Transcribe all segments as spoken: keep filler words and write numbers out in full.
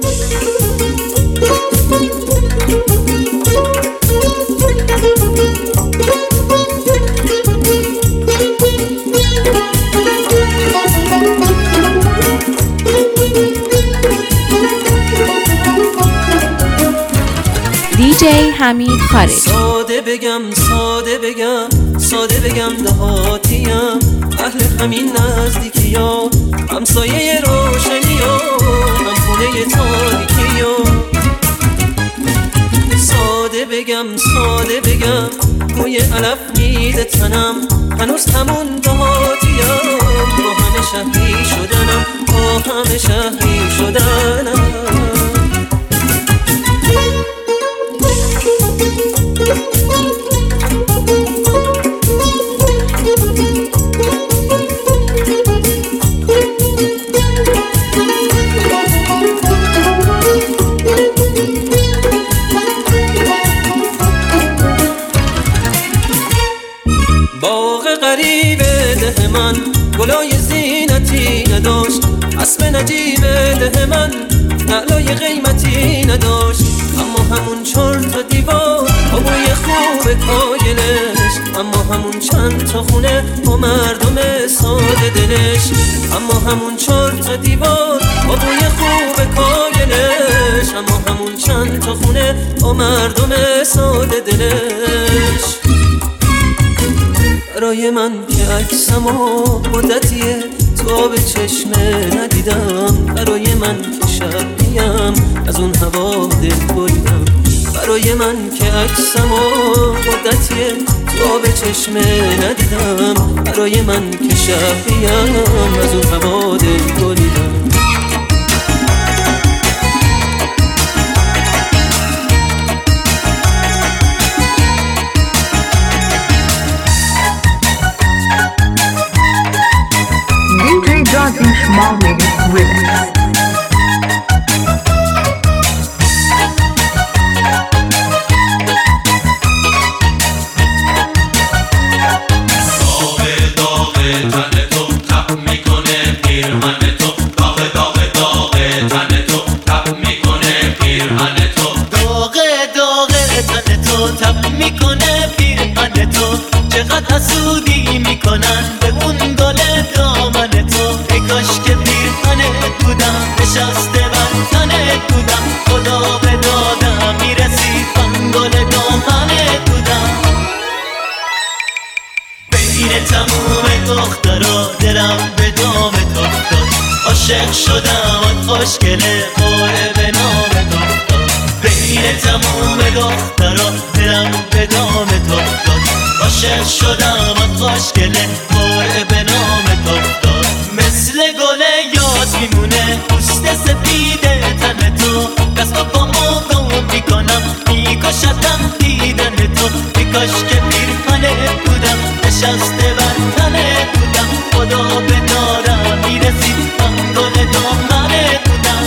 دی جی حمید خارج. ساده بگم ساده بگم ساده بگم دهاتیم، اهل همین نزدیکی ها، همسایه روشنی ها، هم خونه تاریکی ها. ساده بگم ساده بگم موی علف میده تنم، هنوز همون دهاتیم، با همه شهری شدنم، با همه شهری شدنم. باغ غریب ده من گلای زینتی نداشت، اسب نجیب ده من نعلای قیمتی نداشت، اما همون چهار تا دیوار با بوی خوب کاگلش، اما همون چند تا خونه با مردم ساده دلش، اما همون چهار تا دیوار با بوی خوب کاگلش، اما همون چند تا خونه با مردم ساده دلش. برای من که عکسمو مدتیه تا به چشمه ندیدم، برای من که شبیم از اون هوا دل بریدم، برای من که عکسمو مدتیه تا به چشمه ندیدم، برای من که شبیم از اون هوا دل بریدم. Johnson Small Mix Remix. چقدر حسودی میکنن به اون گل دامن تو، ای کاش که پیرهنت بودم، نشسته بر تنت بودم، خدا به دادم میرسید من گل دامنت بودم. بین تموم دخترا دلم به دامت افتاد، عاشق شدم آن خوشگله باره به نامت افتاد. بین تموم دخترا دلم به دامت افتاد، عاشق شدم آن خوشگله باره به نامت افتاد. مثل گل یاد میمونه پوست سفید تن تو، دست با پامو گم میکنم میکشدم دیدن تو، ای کاش که پیرهنت بودم، نشسته بر تنت بودم، خدا به دادم میرسید من گل دامنت بودم.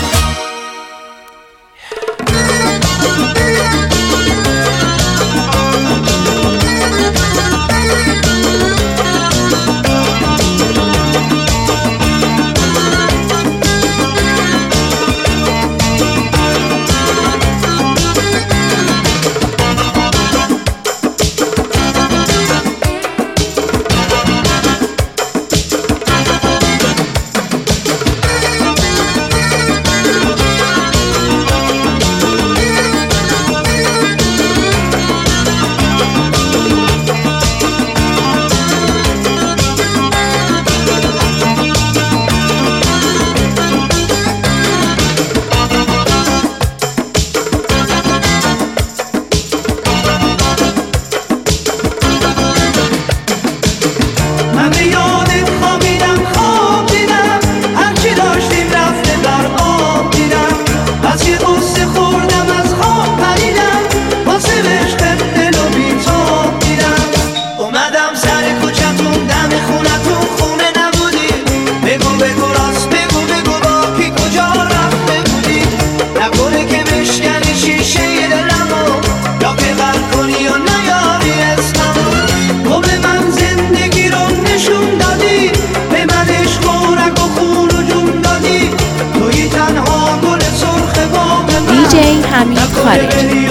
حمید خارجی.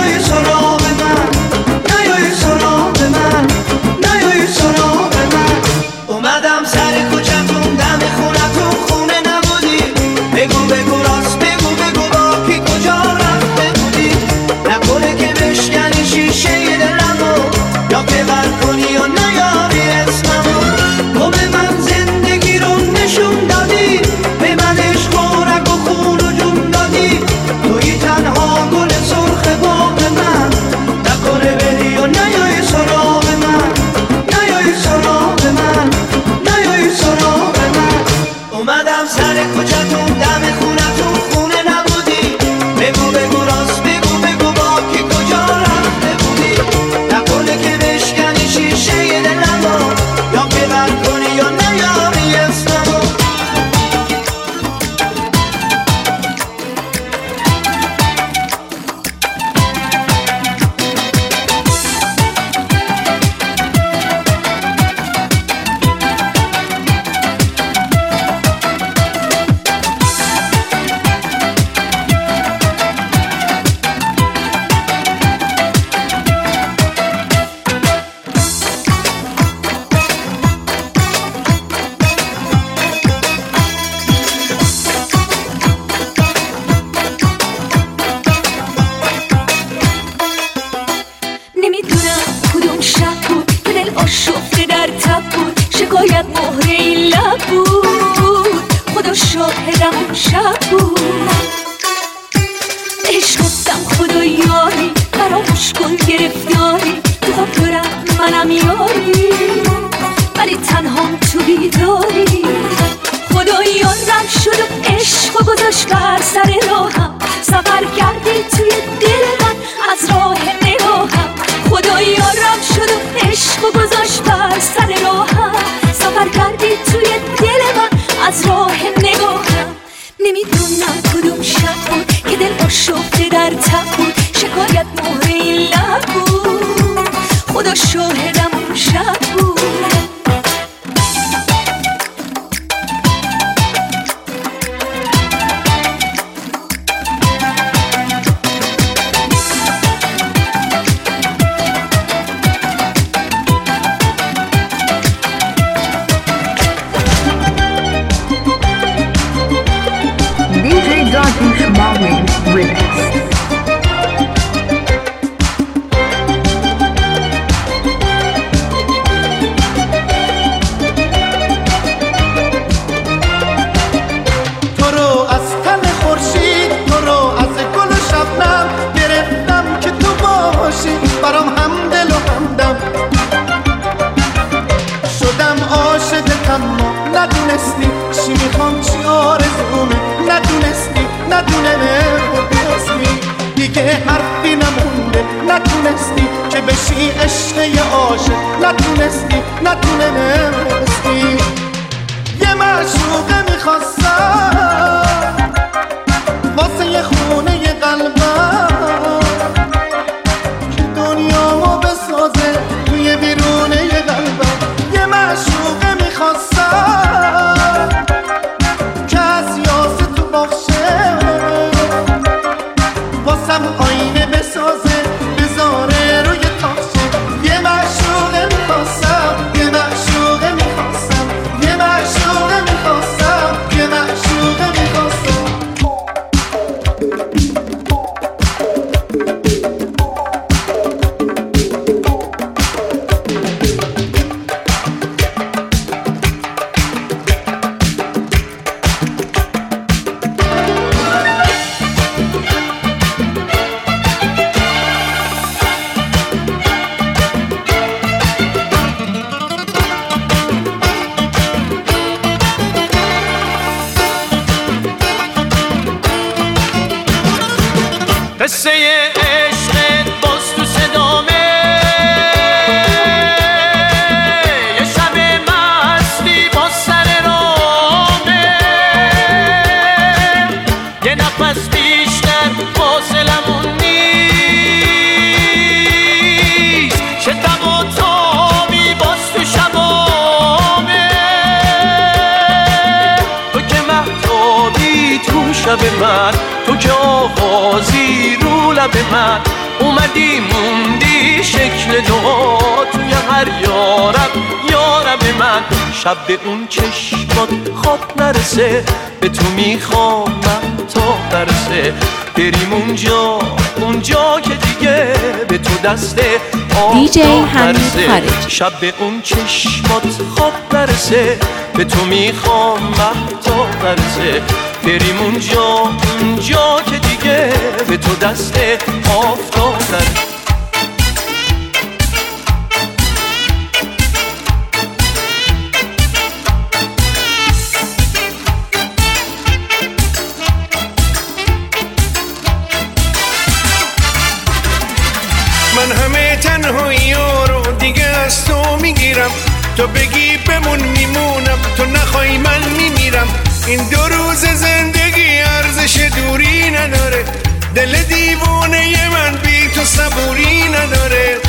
اومدم سر کوچه‌تون دم خونتون خونه نبودی، بگو بگو راست بگو بگو با کی کجا رفته بودی، نکنه که بشکنی شیشه دلمو یا که بر کنی و نیاری اسممو. تو به من زندگی رو نشون دادی، به من عشق و رگ و خون و جون دادی، توی تنها گل سرخ باغ من، نکنه بری و نیای سراغ من، نیای سراغ من، نیای سراغ من. اومدم سر کوچه‌تون دم خونتون خونه نبودی، بگو بگو راست بگو بگو با کی کجا رفته بودی، نکنه که بشکنی شیشه دلمو یا که بر کنی یا نیاری اسممو. نمیدونم کدوم شب بود که دل آشفته در تب بود، شکایت مهره این لب بود، خدا شاهدم اون شب بود. عشق گفتم خدا یاری، فراموش کن گرفتاری، تو خواب دارم منم یاری، ولی تنهام تو بیداری. خدا یارم شد و عشق و گذاشت بر سر راهم، سفر کردی توی دل من از راه نگاهم. خدا یارم شد و عشق و گذاشت بر سر راهم، سفر کردی توی دل من از راه نگاهم. نمیدونم کدوم شب بود که دل آشفته در تب بود، شکایت مهره این لب بود، خدا شاهدم اون شب بود. دی جی Darkish Marvin Remix. تو رو از تن خورشید، تو رو از گل و شبنم گرفتم که تو باشی برام همدل و همدم. شدم عاشقت اما ندونستی چی میخوام چی آرزومه، ندونستی ندونستی دیگه حرفی نمونده، نتونستی که بشی عشق یه عاشق، نتونستی نتونستی. یه معشوقه میخواستم واسه یه خونه یه قلبم که دنیامو بسازه توی بیرونه یه قلبم. یه معشوقه میخواستم که از یاسه تو باشه واسم آینه بسازه بذاره روی تاشه. یه معشوقه میخواستم، یه معشوقه میخواستم، یه معشوقه میخواستم، یه معشوقه میخواستم. قصه عشقت باز تو صدامه، یه شب مستی با سر رامه، یه نفس بیشتر فاصلمون نیست، شتم و تابی باز تو شبامه، تو که مهتابی تو شب لب من، تو که آغازی رو لب من. اومدی موندی شکل دعا توی هر یارب یارب من. شب به اون چشمات خواب نرسه، به تو میخوام من تا برسه. بریم اونجا اونجا که دیگه به تو دسته دی جی حمید خارجی. شب به اون چشمات خواب نرسه، به تو میخوام من تا برسه. بریم اونجا اونجا که دیگه به تو دسته آفتاب نرسه. من همه تنهایی رو دیگه از تو میگیرم، تو بگی بمون میمونم، تو نخوای من میمیرم. این دو روز زندگی ارزش دوری نداره، دل دیوونه من بی تو صبوری نداره.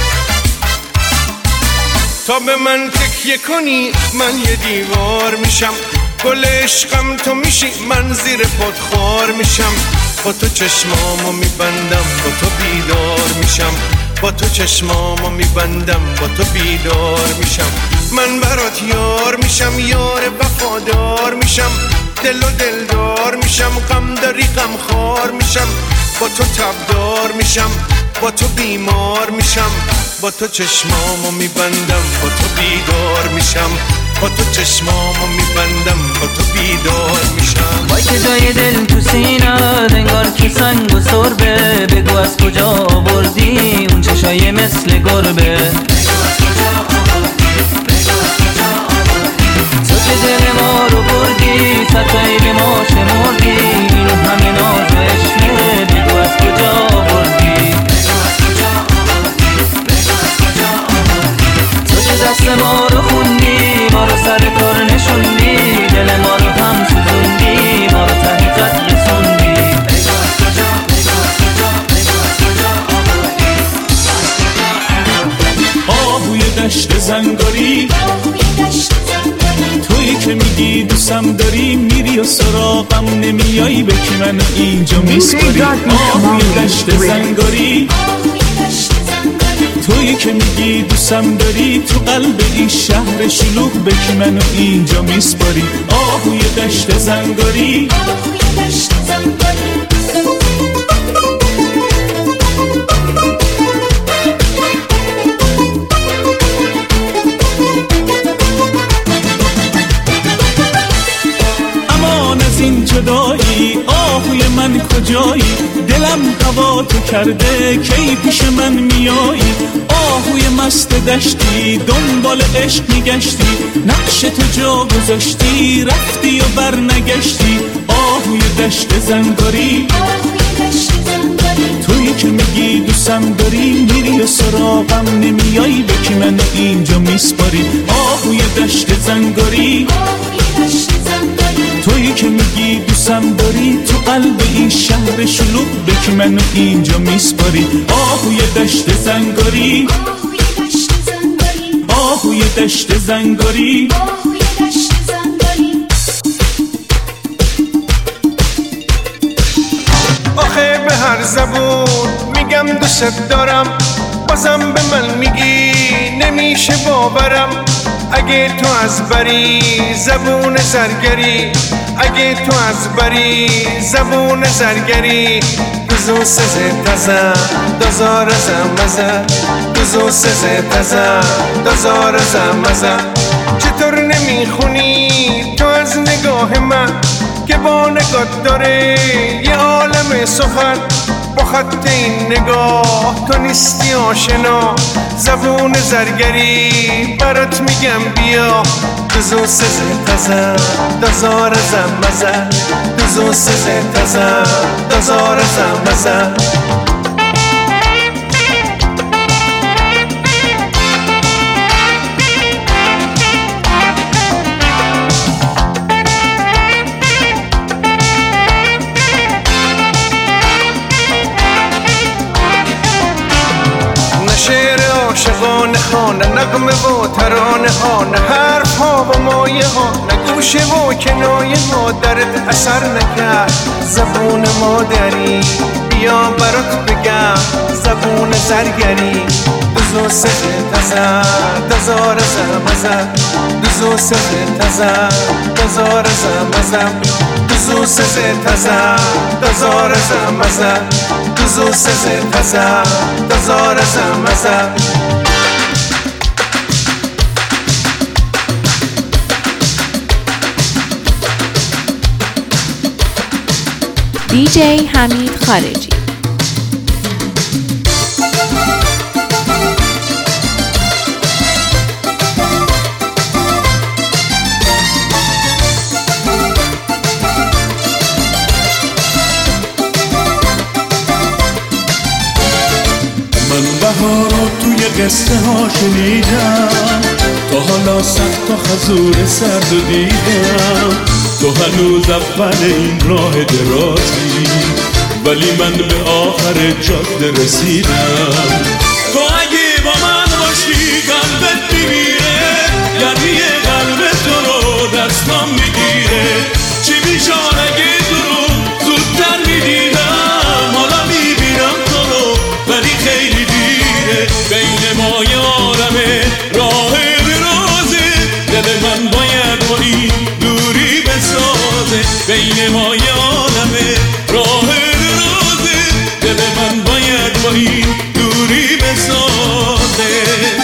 تا به من تکیه کنی من یه دیوار میشم، گل عشقم تو میشی من زیر پات خار میشم. با تو چشمامو میبندم با تو بیدار میشم، با تو چشمامو میبندم با تو بیدار میشم. من برات یار میشم یار وفادار میشم، دل و دلدار میشم، غم داری غم خار میشم. با تو تبدار میشم با تو بیمار میشم، با تو چشمامو میبندم با تو بیدار میشم، با تو چشمامو میبندم با تو بیدار میشم. وای که جای دل تو سینه انگار که سنگ و سربه، بگو از کجا آوردی اون چشای مثل گربه. تو که دل ما رو بردی ستایی به ما شمردی، این همه ناز و عشقه بگو از کجا آوردی. تو که دست ما رو خوندی ما رو سر کار نشوندی، دل ما رو هم سوزوندی ما رو ته خط رسوندی. آهوی دشت زنگاری تویی که میگی دوستم داری، میری و سراغم نمیایی به کی منو اینجا میسپاری. آهوی دشت زنگاری تویی که میگی دوستم داری، تو قلب این شهر شلوغ به کی منو اینجا میسپاری. آهوی دشت زنگاری امان از این جدایی، آهوی من کجایی، دلم هوا تو کرده کی پیش من میایی. آهوی مست دشتی دنبال عشق میگشتی، نقش تو جا گذاشتی رفتی و بر نگشتی. آهوی دشت زنگاری تویی که میگی دوستم داری، میری و سراغم نمیایی به کی منو اینجا میسپاری. آهوی دشت زنگاری تویی که میگی دوستم داری، تو قلب این شهر شلوغ به کی منو اینجا میسپاری. آهوی دشت زنگاری آهوی دشت زنگاری آخه به هر زبون میگم دوست دارم، بازم به من میگی نمیشه باورم. اگه تو از بری زبون زرگری، اگه تو از بری زبون زرگری، دوزو سزه تزه دازار زمزه، دوزو سزه تزه دازار زمزه. چطور نمیخونی تو از نگاه من که با نگات داره یه عالم سخن؟ با خط این نگاه تو نیستی آشنا، زبون زرگری برات میگم بیا. دوزو سزه تزه دازار زمزه، دوزو سزه تزه دازار زمزه. شعر عاشقانه ها، نه نغمه و ترانه ها، نه حرف ها و مایه ها، نه گوشه و کنایه ها درت اثر نکرد زبون مادری. بیا برات بگم زبون زرگری. دوزو سه تزر دزار زمزم، دوزو سه تزر دزار زمزم، دوزو سه تزر دزار زمزم، دوزو سه تزر دزار زمزم. دی جی حمید خارجی. من بهارو توی قصه ها شنیدم، تا حالا سخت تا خزور سرد و دیدم. تو هنوز اول این راه درازی، ولی من به آخر جاده رسیدم. تو اگه با من باشی قلبت میمیره، یعنی قلب تو رو دستم میگیره. چی میشان اگه تو رو زودتر میدیدم، حالا میبینم تو رو ولی خیلی دیره. بین ما یارمه راه درازه، دل من باید با این دوری بسازه. بین ما یارمه راه درازه، دل من باید با این دوری بسازه.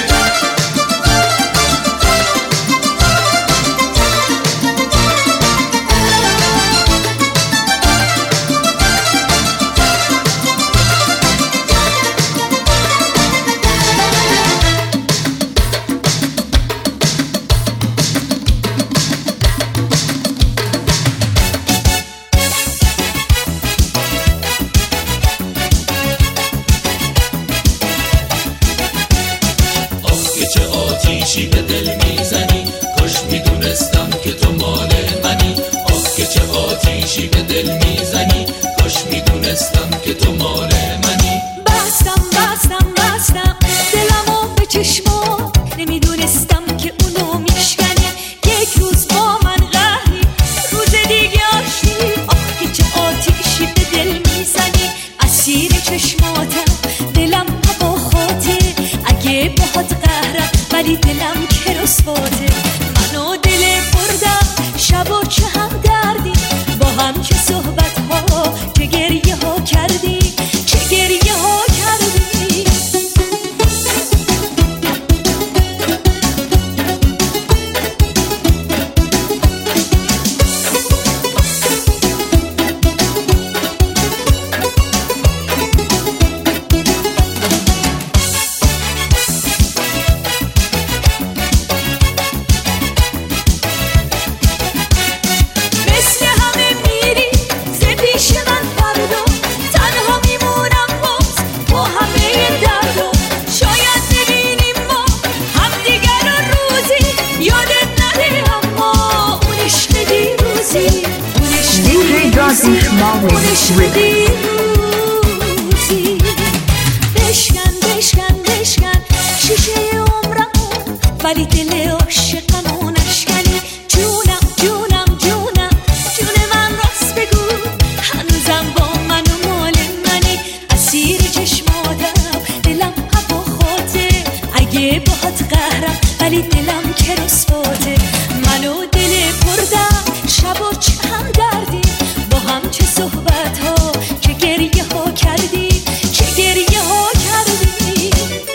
بشکن بشکن بشکن شیشه عمرمو، ولی دل عاشقمو نشکنی. جونم جونم جونم جون من راست بگو، هنوزم با من و مال منی. اسیر چشماتم دلم هواخاته، اگه باهات قهرم ولی دلم که رسواته. منو دل پردم شب و چه هم دردیم، با هم چه صحبت ها چه گریه ها کردیم، چه گریه ها کردیم.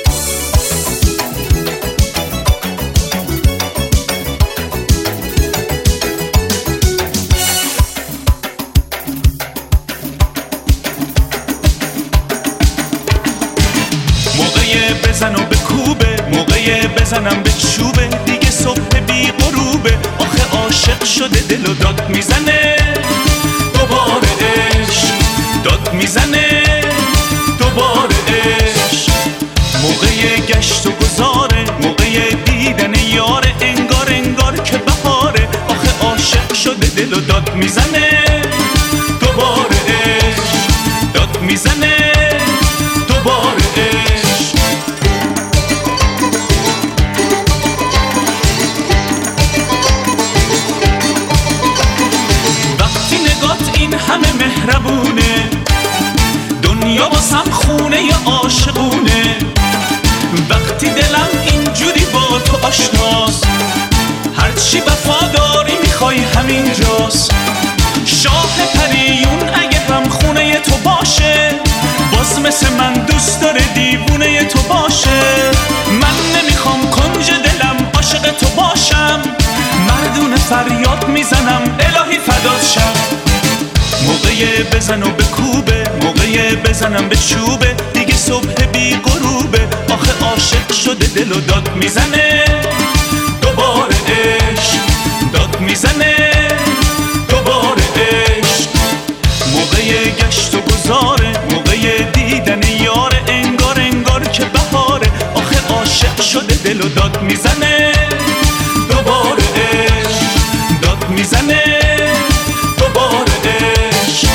موقع بزن و به کوبه، موقع بزنم به چوبه، دیگه صبح بی غروبه. آخه عاشق شده دل و داد میزنه، دوباره عشق داد میزنه، دوباره عشق. موقع گشت و گذاره، موقع دیدن یاره، انگار انگار که بهاره. آخه عاشق شده دل و داد میزنه، دوباره عشق داد میزنه، دوباره عشق. دنیا واسم خونه ی عاشقونه. وقتی دلم اینجوری با تو آشناست، هرچی وفاداری میخوای همینجاست. شاه پریون اگه هم خونه تو باشه، باز مثل من دوست داره دیوونه تو باشه. من نمیخوام کنج دلم عاشق تو باشم، مردونه فریاد میزنم الهی فدات شم. موقع بزن و بکوبه، موقع بزنم به چوبه، دیگه صبح بی غروبه. آخه عاشق شده دل و داد میزنه، دوباره عشق داد میزنه، دوباره عشق. موقع گشت و گذاره، موقع دیدن یاره، انگار انگار که بهاره. آخه عاشق شده دل و داد میزنه، دوباره عشق داد میزنه، دوباره عشق.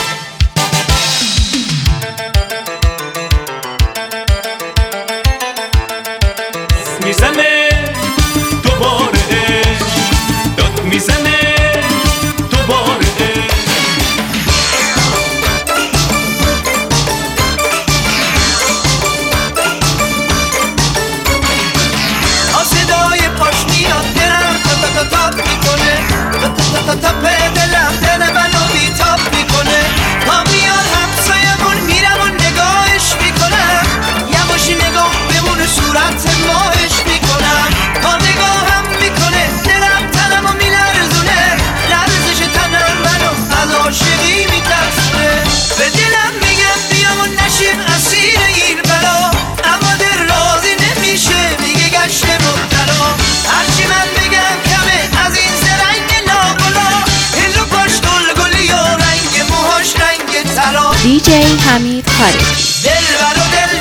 میزنه دوباره عشق داد میزنه، دوباره عشق. صدای پاش میاد دلم تا تا تا تاپ میکنه، تا تا تا تا په دلم دل منو بیتاب میکنه. تا میاد همسایمون میرم و نگاهش میکنم، یواش نگاه بمونه صورت ماهش میکنم. تا نگاهم میکنه دلم تنمو میلرزونه، لرزش تنم منو از عاشقی میترسونه. به دلم میگم بیام و نشیم اسیر این بلا، اما دل راضی نمیشه میگه گشت مبتلا. هرچی من بگم کمه از این زرنگ ناگلا، هلو پاش گل گلی و رنگ موهاش رنگ طلا. دی جی حمید خارجی. دل برو دل